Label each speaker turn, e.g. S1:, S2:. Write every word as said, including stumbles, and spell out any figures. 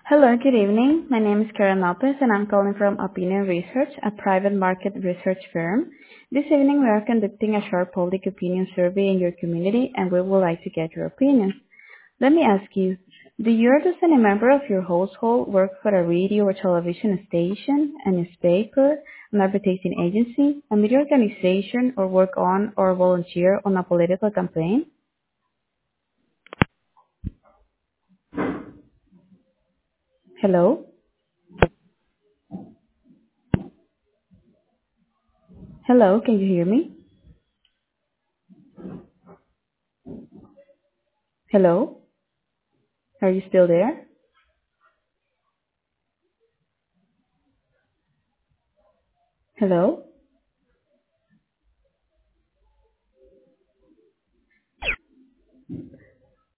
S1: Hello, good evening. My name is Karen Lopez, and I'm calling from Opinion Research, a private market research firm. This evening, we are conducting a short public opinion survey in your community, and we would like to get your opinion. Let me ask you, do you or does any member of your household work for a radio or television station, a newspaper, an advertising agency, a media organization, or work on or volunteer on a political campaign? Hello? Hello, can you hear me? Hello? Are you still there? Hello?